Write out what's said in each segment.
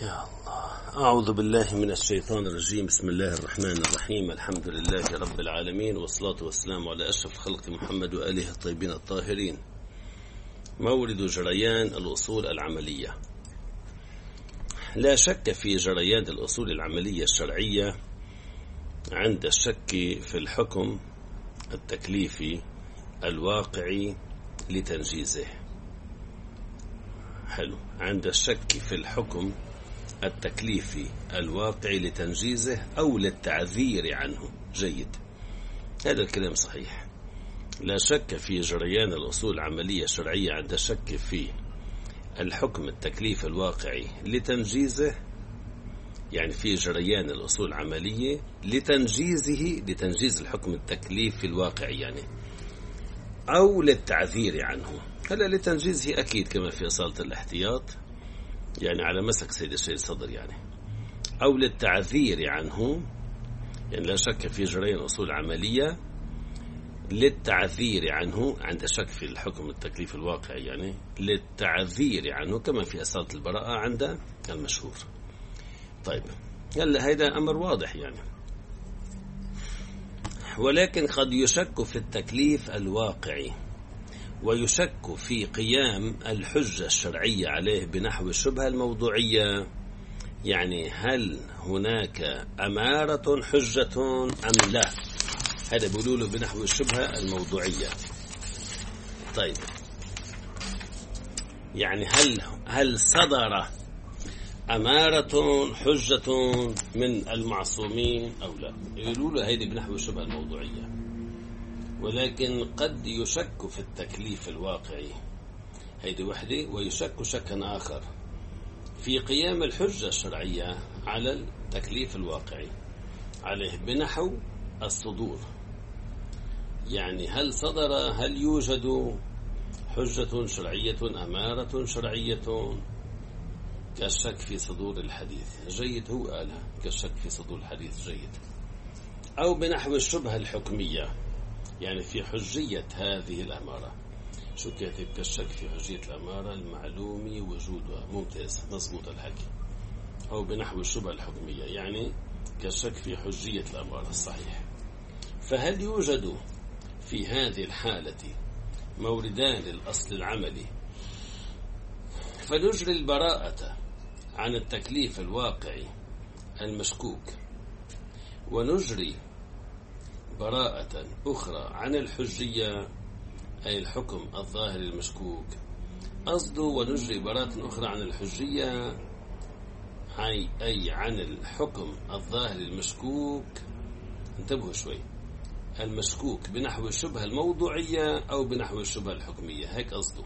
يا الله، أعوذ بالله من الشيطان الرجيم. بسم الله الرحمن الرحيم. الحمد لله رب العالمين، والصلاة والسلام على أشرف الخلق محمد وآله الطيبين الطاهرين. مورد جريان الأصول العملية. لا شك في جريان الأصول العملية الشرعية عند الشك في الحكم التكليفي الواقعي لتنجيزه. حلو. عند الشك في الحكم التكليفي الواقعي لتنجيزه أو للتعذير عنه. جيد، هذا الكلام صحيح. لا شك في جريان الأصول العملية الشرعية عند الشك في الحكم التكليفي الواقعي لتنجيزه، يعني في جريان الأصول العملية لتنجيز الحكم التكليفي الواقعي، يعني أو للتعذير عنه. هلا لتنجيزه أكيد كما في أصالة الاحتياط، يعني على مسك سيد الشيخ الصدر، يعني أو للتعذير عنه. يعني لا شك في جريان أصول عملية للتعذير عنه عند شك في الحكم التكليف الواقعي، يعني للتعذير عنه كما في أصالة البراءة عند المشهور. طيب، هلا هذا أمر واضح يعني. ولكن قد يشك في التكليف الواقعي ويشك في قيام الحجة الشرعية عليه بنحو الشبهة الموضوعية، يعني هل هناك أمارة حجة أم لا. هذا بيقولوا بنحو الشبهة الموضوعية. طيب، يعني هل صدر أمارة حجة من المعصومين أو لا. يقولوا له هذه بنحو الشبهة الموضوعية. ولكن قد يشك في التكليف الواقعي، هيدي وحدة، ويشك شكا آخر في قيام الحجة الشرعية على التكليف الواقعي عليه بنحو الصدور. يعني هل يوجد حجة شرعية أمارة شرعية كالشك في صدور الحديث. جيد، هو قالها كالشك في صدور الحديث. جيد. أو بنحو الشبهة الحكمية، يعني في حجية هذه الأمارة. شو كاتب؟ كالشك في حجية الأمارة المعلوم وجودها. ممتاز، مضبوط الحكي. أو بنحو الشبهة الحكمية، يعني كالشك في حجية الأمارة. الصحيح. فهل يوجد في هذه الحالة موردان للأصل العملي فنجري البراءة عن التكليف الواقعي المشكوك، ونجري براءة أخرى عن الحجية أي الحكم الظاهر المشكوك. قصده ونجري براءة أخرى عن الحجية أي عن الحكم الظاهر المشكوك. انتبهوا شوي، المشكوك بنحو الشبهة الموضوعية أو بنحو الشبهة الحكمية، هيك قصده.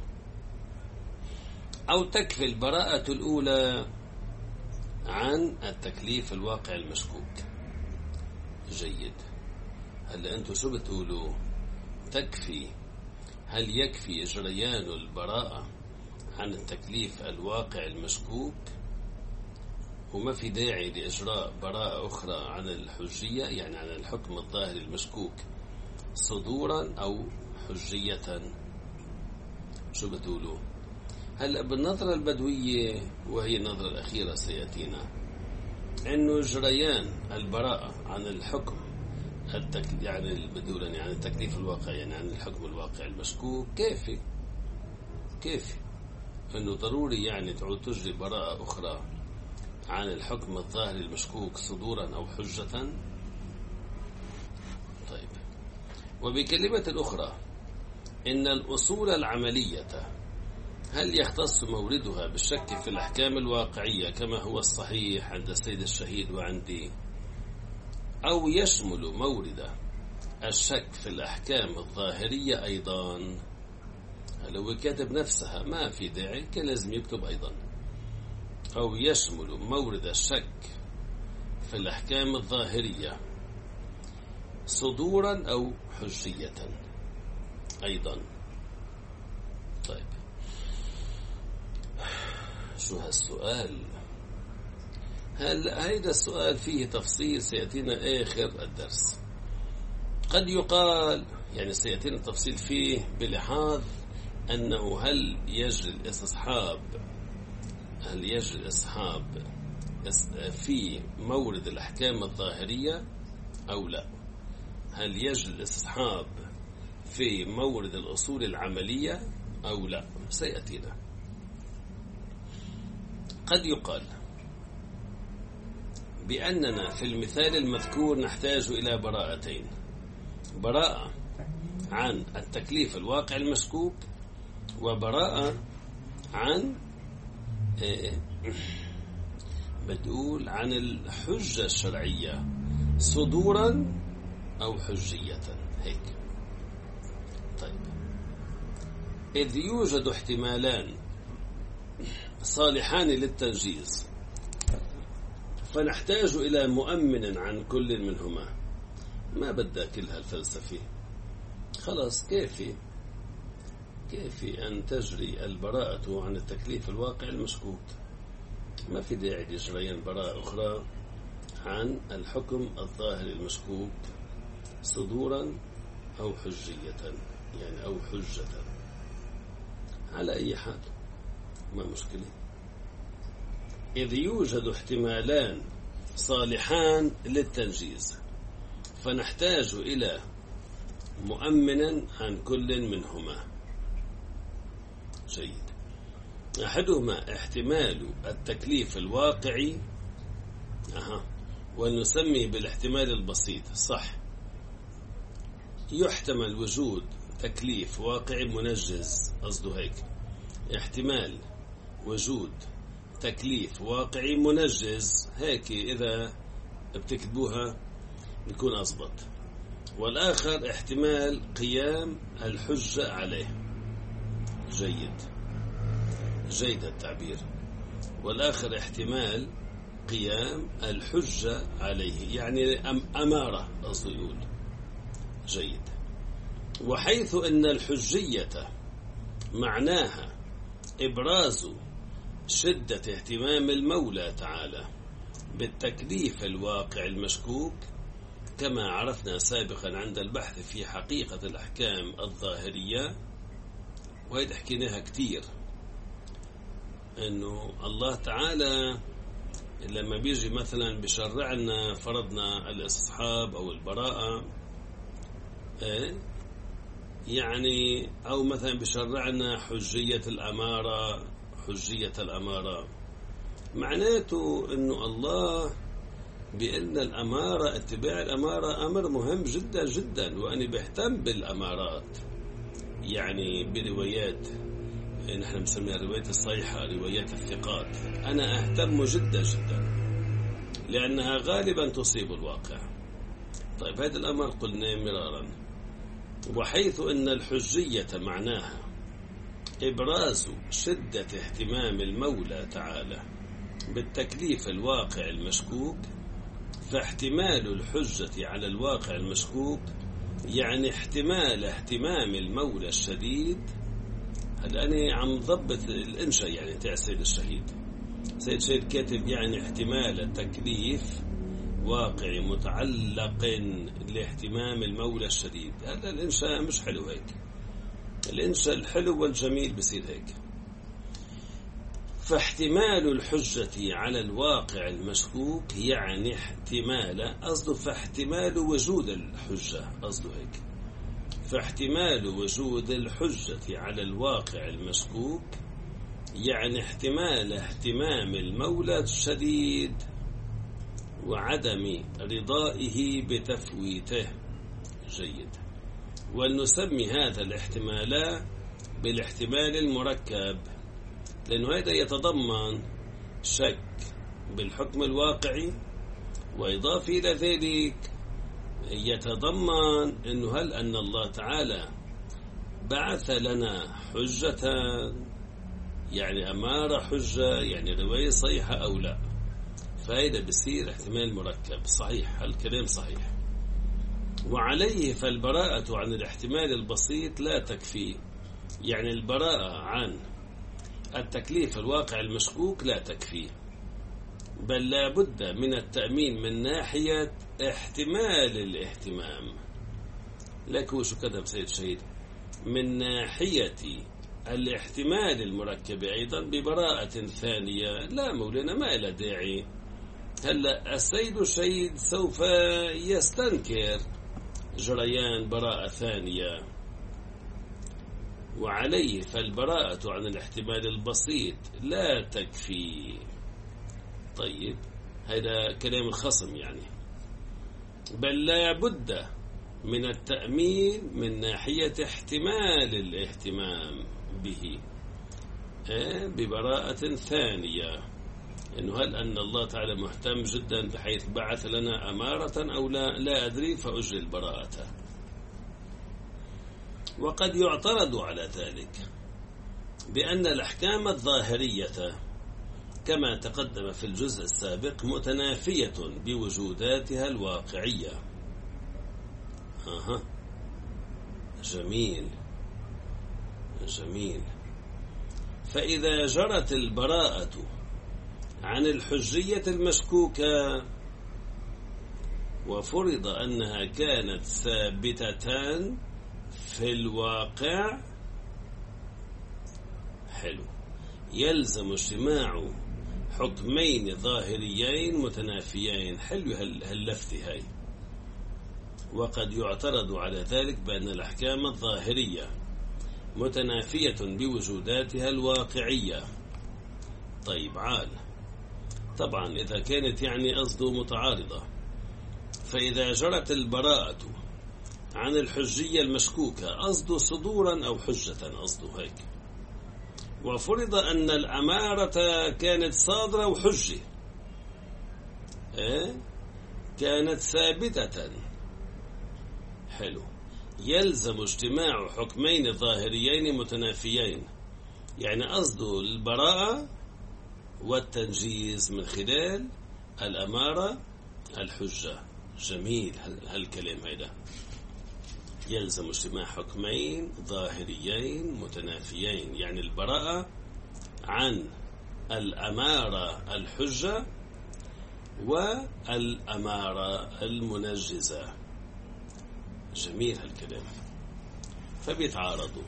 أو تكفي البراءة الأولى عن التكليف الواقع المشكوك. جيد. هل أنتم شو بتقولوا؟ تكفي؟ هل يكفي جريان البراءة عن التكليف الواقع المشكوك وما في داعي لإجراء براءة أخرى عن الحجية، يعني عن الحكم الظاهر المشكوك صدورا أو حجية؟ شو بتقولوا؟ هلأ بالنظرة البدوية، وهي النظرة الأخيرة سيأتينا، إنه جريان البراءة عن الحكم يعني بدولا يعني التكليف الواقع، يعني عن الحكم الواقع المشكوك كيف إنه ضروري يعني تعود تجري براءة أخرى عن الحكم الظاهر المشكوك صدورا أو حجة. طيب، وبكلمة أخرى إن الأصول العملية هل يختص موردها بالشك في الأحكام الواقعية كما هو الصحيح عند السيد الشهيد وعندي، أو يشمل مورد الشك في الأحكام الظاهرية أيضا. لو كاتب نفسها ما في داعي، كان لازم يكتب أيضا. أو يشمل مورد الشك في الأحكام الظاهرية صدورا أو حجية أيضا. طيب، شو هالسؤال؟ هل هيدا السؤال فيه تفصيل سيأتينا آخر الدرس. قد يقال، يعني سيأتينا التفصيل فيه بلحاظ أنه هل يجري الاستصحاب في مورد الأحكام الظاهرية أو لا؟ هل يجري الاستصحاب في مورد الأصول العملية أو لا؟ سيأتينا. قد يقال بأننا في المثال المذكور نحتاج إلى براءتين: براءة عن التكليف الواقع المشكوك، وبراءة عن بتقول عن الحجة الشرعية صدورا أو حجية. هيك. طيب، إذ يوجد احتمالان صالحان للتنجيز فنحتاج إلى مؤمن عن كل منهما. ما بدها كل هالفلسفة، خلاص كيف أن تجري البراءة عن التكليف الواقع المشكوك؟ ما في داعي لجريان براءة أخرى عن الحكم الظاهر المشكوك صدورا أو حجية، يعني أو حجة. على أي حال ما مشكلة. إذ يوجد احتمالان صالحان للتنجيز فنحتاج إلى مؤمن عن كل منهما. جيد. أحدهما احتمال التكليف الواقعي، ونسميه بالاحتمال البسيط. صح، يحتمل وجود تكليف واقعي منجز، قصده هيك. احتمال وجود تكليف واقعي منجز، هيك إذا بتكتبوها يكون أضبط. والآخر احتمال قيام الحجة عليه. جيد التعبير. والآخر احتمال قيام الحجة عليه، يعني أمارة قصده يقول. جيد. وحيث أن الحجية معناها إبراز شدة اهتمام المولى تعالى بالتكليف الواقع المشكوك، كما عرفنا سابقا عند البحث في حقيقة الأحكام الظاهرية، وهذا حكيناها كتير، أنه الله تعالى لما بيجي مثلا بشرعنا فرضنا الاستصحاب أو البراءة، يعني أو مثلا بشرعنا حجية الأمارة، معناته أنه الله بأن الأمارة، اتباع الأمارة أمر مهم جدا جدا، وأنا بهتم بالأمارات. يعني بروايات نحن نسميها الروايات الصحيحة، روايات الثقات، أنا أهتم جدا جدا لأنها غالبا تصيب الواقع. طيب، هذا الأمر قلنا مرارا. وحيث أن الحجية معناها إبراز شدة اهتمام المولى تعالى بالتكليف الواقع المشكوك، فاحتمال الحجة على الواقع المشكوك يعني احتمال اهتمام المولى الشديد. هل أنا عم ضبط الإنشاء يعني تاع سيد الشهيد. سيد الشهيد كاتب يعني احتمال تكليف واقعي متعلق لاهتمام المولى الشديد. هذا الإنشاء مش حلو هيك. الإنشاء الحلو والجميل بصير هيك. فاحتمال الحجة على الواقع المشكوك يعني احتمال، قصده فاحتمال وجود الحجة، قصده هيك. فاحتمال وجود الحجة على الواقع المشكوك يعني احتمال اهتمام المولى الشديد وعدم رضائه بتفويته. جيد. ونسمي هذا الاحتمال بالاحتمال المركب، لأنه هذا يتضمن شك بالحكم الواقعي، وإضافة إلى ذلك يتضمن أنه هل أن الله تعالى بعث لنا حجة، يعني أمارة حجة، يعني رواية صحيحة أو لا. فهذا بصير احتمال مركب. صحيح، الكلام صحيح. وعليه فالبراءة عن الاحتمال البسيط لا تكفي، يعني البراءة عن التكليف الواقع المشكوك لا تكفي، بل لا بد من التأمين من ناحية احتمال الاهتمام. لك هو شو كتب سيد الشهيد؟ من ناحية الاحتمال المركب أيضا ببراءة ثانية. لا مولانا، ما إلى داعي هلا السيد الشهيد سوف يستنكر جريان براءة ثانية وعليه، فالبراءة عن الاحتمال البسيط لا تكفي. طيب هذا كلام الخصم يعني، بل لا بد من التأمين من ناحية احتمال الاهتمام به ببراءة ثانية، إنه هل أن الله تعالى مهتم جدا بحيث بعث لنا أمارة أو لا أدري فأجل براءته. وقد يعترض على ذلك بأن الأحكام الظاهرية كما تقدم في الجزء السابق متنافية بوجوداتها الواقعية. جميل جميل. فإذا جرت البراءة عن الحجية المشكوكة وفرض أنها كانت ثابتتان في الواقع، حلو، يلزم اجتماع حكمين ظاهريين متنافيين. حلو هاللفتة هاي. وقد يعترض على ذلك بأن الأحكام الظاهرية متنافية بوجوداتها الواقعية. طيب عال، طبعا إذا كانت يعني قصده متعارضة، فإذا جرت البراءة عن الحجية المشكوكة قصده صدورا أو حجة، قصده هيك، وفرض أن الأمارة كانت صادرة وحجة كانت ثابتة، حلو، يلزم اجتماع حكمين ظاهريين متنافيين، يعني قصده البراءة والتنجيز من خلال الأمارة الحجة. جميل هالكلام هذا، يلزم اجتماع حكمين ظاهريين متنافيين، يعني البراءة عن الأمارة الحجة والأمارة المنجزة. جميل هالكلام. فبيتعارضوا.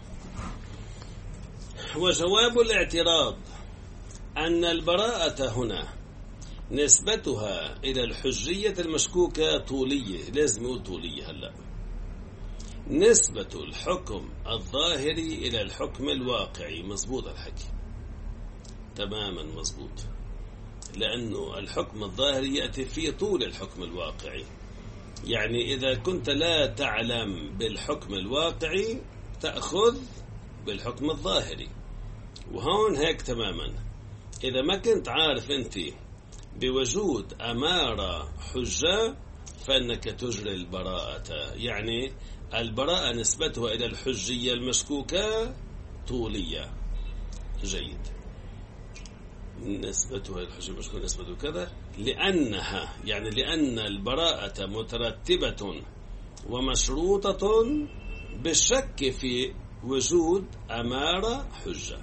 وجواب الاعتراض أن البراءة هنا نسبتها إلى الحجية المشكوكة طولية. لازم يقول طولية. هلأ نسبة الحكم الظاهري إلى الحكم الواقعي. مظبوط الحكي، تماما مظبوط، لأنه الحكم الظاهري يأتي في طول الحكم الواقعي. يعني إذا كنت لا تعلم بالحكم الواقعي تأخذ بالحكم الظاهري، وهون هيك تماما. إذا ما كنت عارف أنت بوجود أمارة حجة فإنك تجري البراءة. يعني البراءة نسبتها إلى الحجية المشكوكة طولية. جيد. نسبتها إلى الحجية المشكوكة نسبته كذا، لأنها يعني لأن البراءة مترتبة ومشروطة بالشك في وجود أمارة حجة،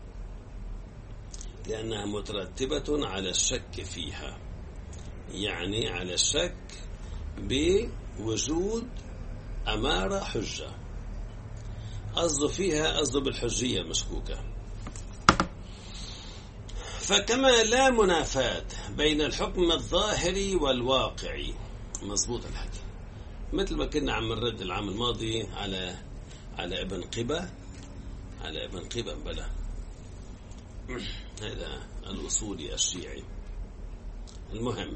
لأنها مترتبة على الشك فيها، يعني على الشك بوجود أمارة حجة. قصده فيها قصده بالحجية المشكوكة. فكما لا منافاة بين الحكم الظاهري والواقعي. مظبوط الحكي، مثل ما كنا عم نرد العام الماضي على ابن قبة، بلا هذا الأصولي الشيعي. المهم،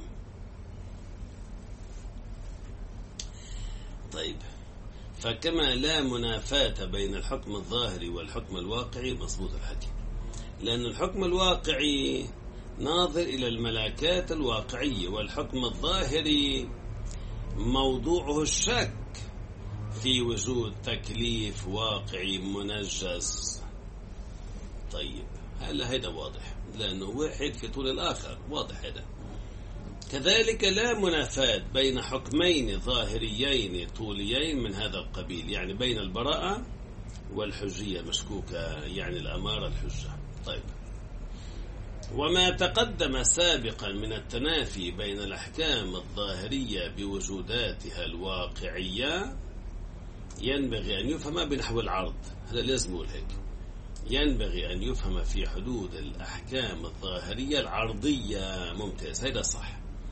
طيب، فكما لا منافاة بين الحكم الظاهري والحكم الواقعي. مظبوط الحكي، لأن الحكم الواقعي ناظر إلى الملاكات الواقعية، والحكم الظاهري موضوعه الشك في وجود تكليف واقعي منجز. طيب هلا هذا واضح، لأنه واحد في طول الآخر، واضح هذا. كذلك لا منافاة بين حكمين ظاهريين طوليين من هذا القبيل، يعني بين البراءة والحجية المشكوكة، يعني الأمارة الحجة. طيب، وما تقدم سابقا من التنافي بين الأحكام الظاهرية بوجوداتها الواقعية ينبغي أن يفهم بنحو العرض. هذا لازم نقول هيك، ينبغي أن يفهم في حدود الأحكام الظاهرية العرضية. ممتاز، هذا صح.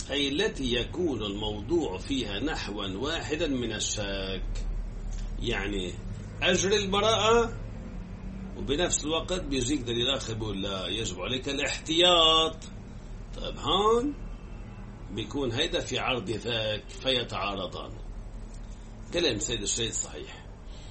أي التي يكون الموضوع فيها نحوا واحدا من الشك، يعني أجري البراءة وبنفس الوقت بيجيك دليل آخر بيقول لا يجب عليك الاحتياط. طيب هون بيكون هيدا في عرض ذاك فيتعارضان. كلام سيد الشيخ صحيح.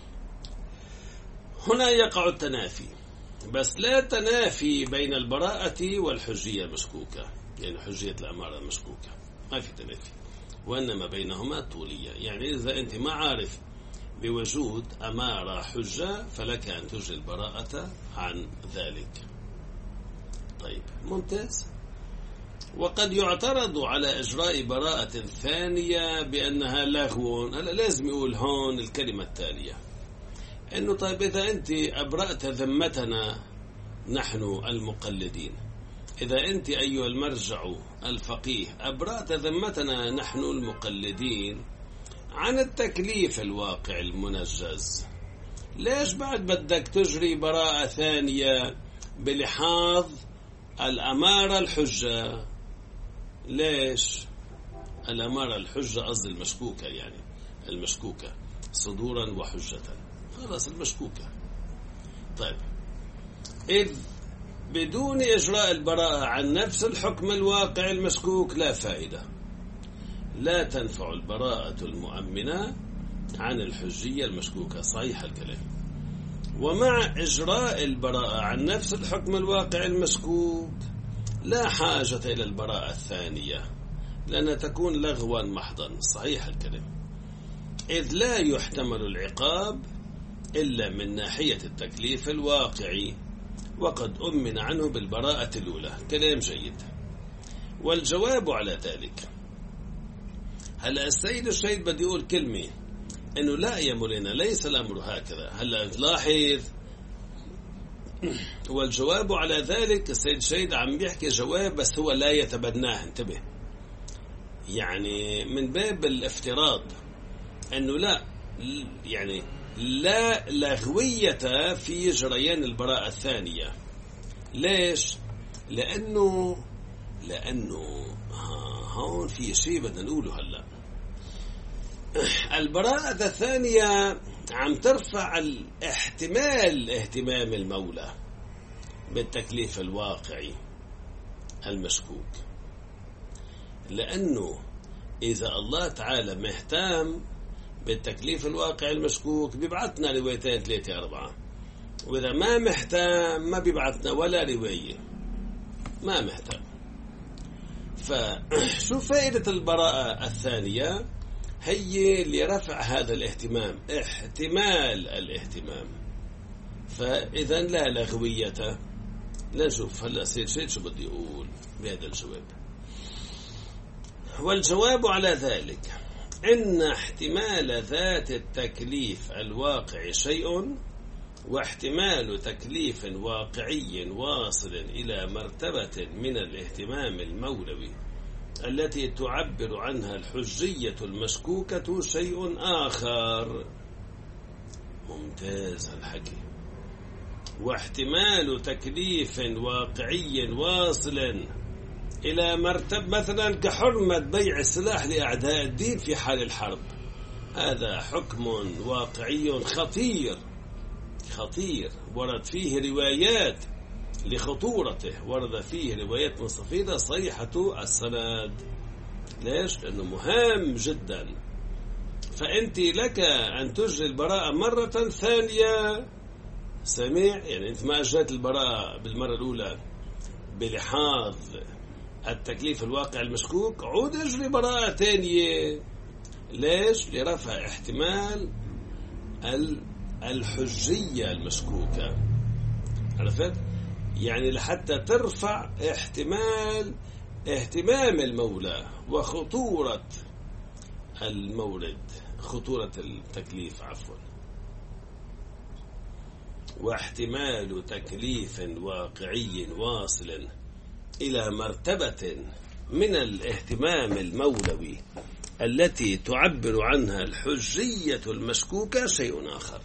هنا يقع التنافي، بس لا تنافي بين البراءة والحجية المشكوكة، يعني حجية الأمارة المشكوكة ما في تنافي، وإنما بينهما طولية. يعني إذا أنت ما عارف بوجود أمارة حجة فلك أن تجري البراءة عن ذلك. طيب ممتاز. وقد يعترض على إجراء براءة ثانية بأنها لغو. هلا لازم يقول هون الكلمة التالية، إنه طيب إذا أنت أبرأت ذمتنا نحن المقلدين، إذا أنت أيها المرجع الفقيه أبرأت ذمتنا نحن المقلدين عن التكليف الواقع المنجز، ليش بعد بدك تجري براءة ثانية بلحاظ الأمارة الحجة؟ ليش الأمارة الحجة قصد المشكوكة، يعني المشكوكة صدورا وحجة، خلاص المشكوكة. طيب إذ بدون إجراء البراءة عن نفس الحكم الواقع المشكوك لا فائدة، لا تنفع البراءة المؤمنة عن الحجية المشكوكة. صحيح الكلام. ومع إجراء البراءة عن نفس الحكم الواقع المشكوك لا حاجة إلى البراءة الثانية لأنها تكون لغوا محضا. صحيح الكلام. إذ لا يحتمل العقاب إلا من ناحية التكليف الواقعي وقد أمن عنه بالبراءة الأولى. كلام جيد. والجواب على ذلك، هلا السيد الشيخ بدي يقول كلمة إنه لا يا مولانا ليس الأمر هكذا. هلا لاحظ، والجواب على ذلك السيد الشيخ عم بيحكي جواب بس هو لا يتبناه. انتبه، يعني من باب الافتراض إنه لا، يعني لا لغوية في جريان البراءة الثانية. ليش؟ لأنه هون في شيء بدنا نقوله. هلا البراءة الثانية عم ترفع الاحتمال اهتمام المولى بالتكليف الواقعي المشكوك، لأنه إذا الله تعالى مهتم بالتكليف الواقعي المشكوك بيبعثنا روايتين 3 4، وإذا ما مهتم ما بيبعثنا ولا رواية، ما مهتم. فشو فائدة البراءة الثانية؟ هي لرفع هذا الاهتمام، احتمال الاهتمام. فإذا لا لغوية. نشوف هلا سيد شيء شو بدي أقول بهذا الجواب. والجواب على ذلك إن احتمال ذات التكليف الواقعي شيء، واحتمال تكليف واقعي واصل إلى مرتبة من الاهتمام المولوي التي تعبر عنها الحجية المشكوكة شيء آخر. ممتاز الحكي. واحتمال تكليف واقعي واصل إلى مرتبة مثلا كحرمة بيع السلاح لأعداء الدين في حال الحرب، هذا حكم واقعي خطير ورد فيه روايات لخطورته، ورد فيه روايات مستفيضة صحيحة السند. ليش؟ لأنه مهم جدا. فأنت لك أن تجري البراءة مرة ثانية. سمع؟ يعني أنت ما أجريت البراءة بالمرة الأولى بلحاظ التكليف الواقع المشكوك، عود اجري براءة ثانية. ليش؟ لرفع احتمال الحجية المشكوكة. عرفت؟ يعني لحتى ترفع اهتمام المولى وخطورة المورد، خطورة التكليف عفوا. واحتمال تكليف واقعي واصل إلى مرتبة من الاهتمام المولوي التي تعبر عنها الحجية المشكوكة شيء آخر.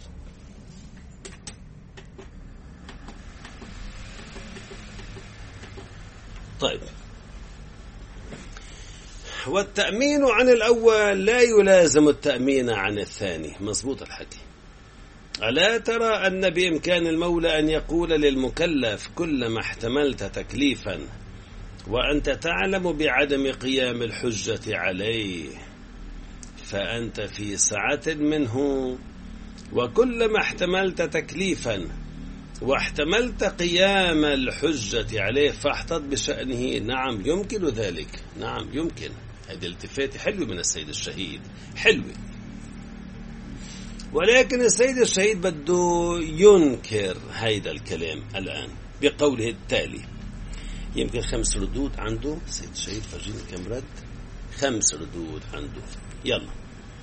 طيب والتأمين عن الأول لا يلازم التأمين عن الثاني. مظبوط الحكي. ألا ترى أن بإمكان المولى أن يقول للمكلف كلما احتملت تكليفا وأنت تعلم بعدم قيام الحجة عليه فأنت في سعة منه، وكلما احتملت تكليفا واحتملت قيام الحجة عليه فاحتط بشأنه. نعم يمكن ذلك، نعم يمكن. هذه التفاتة حلوة من السيد الشهيد، حلوة. ولكن السيد الشهيد بده ينكر هذا الكلام الآن بقوله التالي. يمكن 5 ردود عنده السيد الشهيد، فرجيني كم رد. 5 ردود عنده. يلا.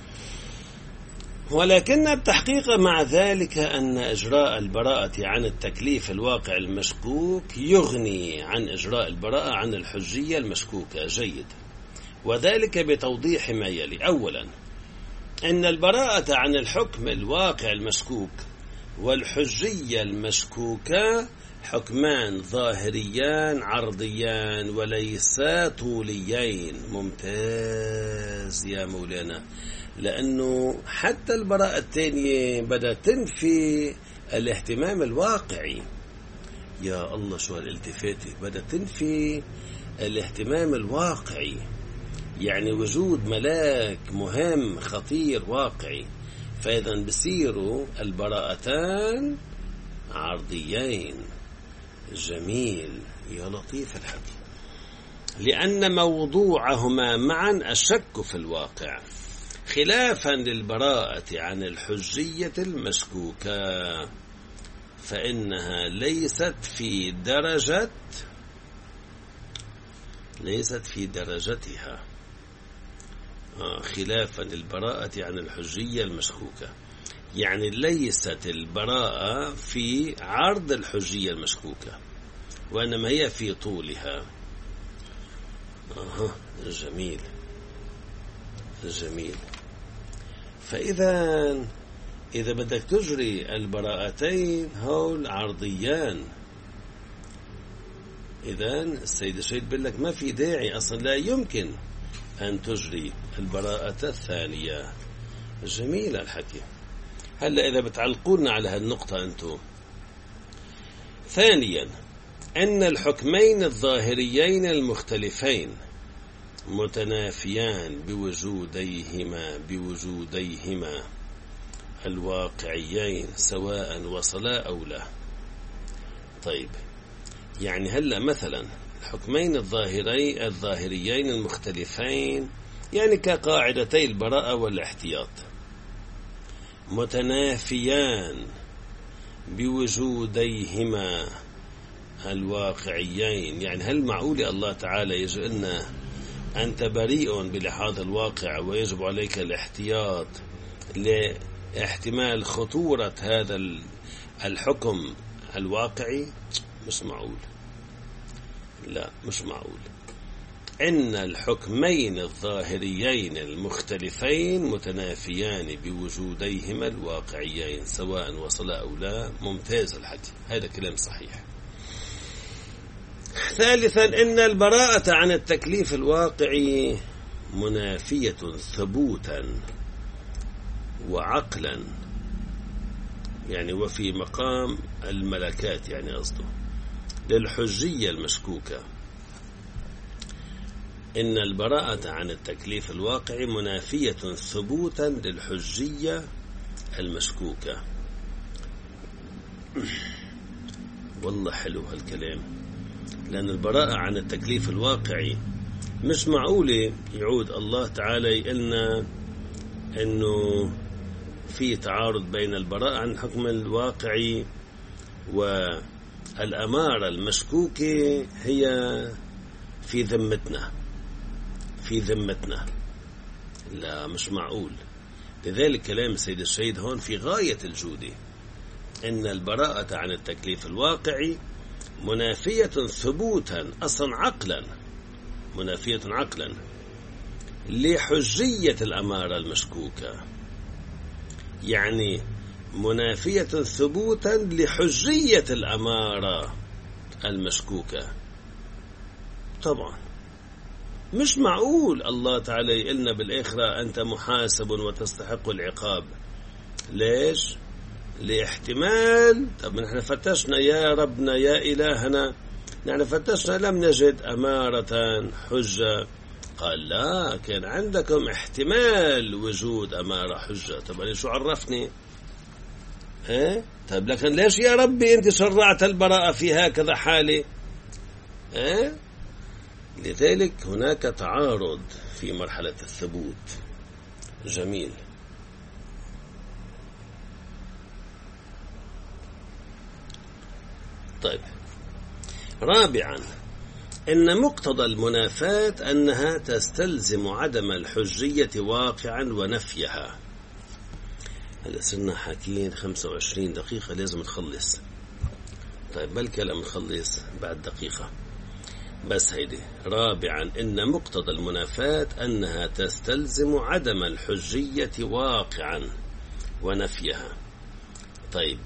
ولكن التحقيق مع ذلك أن إجراء البراءة عن التكليف الواقع المشكوك يغني عن إجراء البراءة عن الحجية المشكوكة. جيد. وذلك بتوضيح ما يلي. أولا، إن البراءة عن الحكم الواقع المشكوك والحجية المشكوكة حكمان ظاهريان عرضيان وليسا طوليين. ممتاز يا مولانا. لأنه حتى البراءة الثانية بدأت تنفي الاهتمام الواقعي. يا الله شو هالالتفاتة، بدأت تنفي الاهتمام الواقعي، يعني وجود ملاك مهم خطير واقعي. فإذا بصيروا البراءتان عرضيين. جميل يا لطيف الحكي. لأن موضوعهما معا الشك في الواقع، خلافا للبراءة عن الحجية المشكوكة فإنها ليست في درجتها. خلافا للبراءة عن الحجية المشكوكة، يعني ليست البراءة في عرض الحجية المشكوكة وإنما هي في طولها. جميل جميل. فإذا بدك تجري البراءتين هول عرضيان، إذا السيد الشهيد بيقول لك ما في داعي أصلا، لا يمكن أن تجري البراءة الثانية. جميل الحكي. هلأ إذا بتعلقونا على هالنقطة أنتم. ثانيا، أن الحكمين الظاهريين المختلفين متنافيان بوجوديهما الواقعيين سواء وصلا أو لا. طيب، يعني هلأ مثلا الحكمين الظاهريين المختلفين يعني كقاعدتي البراءة والاحتياط متنافيان بوجوديهما الواقعيين. يعني هل معقول الله تعالى يجعلنا أنت بريء بلحاظ الواقع ويجب عليك الاحتياط لاحتمال خطورة هذا الحكم الواقعي؟ مش معقول. لا مش معقول. إن الحكمين الظاهريين المختلفين متنافيان بوجوديهما الواقعيين سواء وصلا أو لا. ممتاز الحكي، هذا كلام صحيح. ثالثا، إن البراءة عن التكليف الواقعي منافية ثبوتا وعقلا، يعني وفي مقام الملكات، يعني قصده للحجية المشكوكة. إن البراءة عن التكليف الواقعي منافية ثبوتا للحجية المشكوكة. والله حلو هالكلام. لأن البراءة عن التكليف الواقعي مش معقولة يعود الله تعالى يقلنا إنه في تعارض بين البراءة عن الحكم الواقعي والأمارة المشكوكة هي في ذمتنا. لا مش معقول. لذلك كلام سيد الشهيد هون في غاية الجودة. إن البراءة عن التكليف الواقعي منافية ثبوتا أصلا عقلا، منافية عقلا لحجية الأمارة المشكوكة، يعني منافية ثبوتا لحجية الأمارة المشكوكة. طبعا مش معقول الله تعالى يقلنا بالآخرة أنت محاسب وتستحق العقاب. ليش؟ لاحتمال. طب نحن فتشنا يا ربنا يا إلهنا، نحن فتشنا لم نجد أمارة حجة. قال لا، كان عندكم احتمال وجود أمارة حجة. طب أنا شو عرفني؟ طب لكن ليش يا ربي أنت شرعت البراءة في هكذا حالة؟ لذلك هناك تعارض في مرحلة الثبوت. جميل. طيب، رابعا، إن مقتضى المنافاة أنها تستلزم عدم الحجية واقعا ونفيها. هلا صرنا حاكين 25 دقيقة، لازم نخلص. طيب بل لما نخلص بعد دقيقة بس. هيدي رابعا، إن مقتضى المنافاة أنها تستلزم عدم الحجية واقعا ونفيها. طيب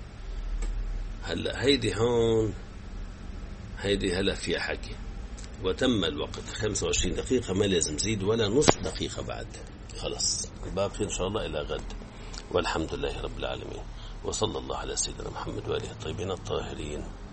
هلا هيدي هون، هيدي هلا فيها حكي وتم الوقت 25 دقيقة، ما لازم زيد ولا نص دقيقة بعد. خلص باقي إن شاء الله إلى غد، والحمد لله رب العالمين، وصلى الله على سيدنا محمد وآله الطيبين الطاهرين.